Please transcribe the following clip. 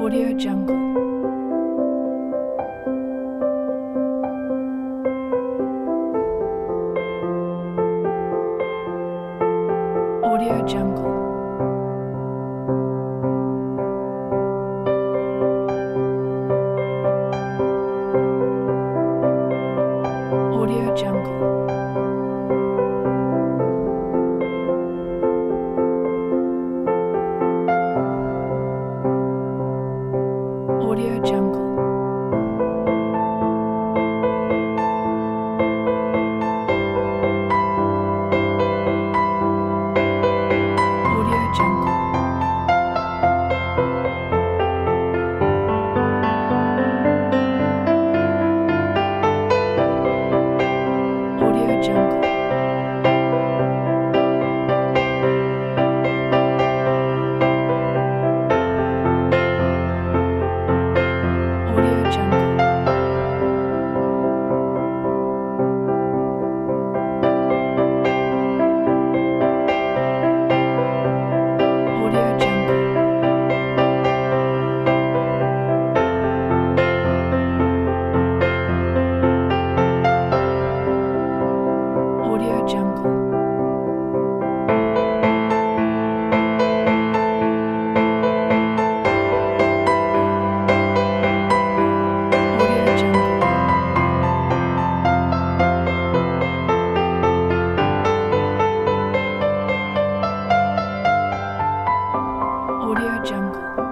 Audio Jungle. Audio Jungle. Audio Jungle. Audio Jungle. Audio Jungle. Audio Jungle. Audio Jungle. Audio Jungle. Audio Jungle. Audio Jungle. Audio Jungle.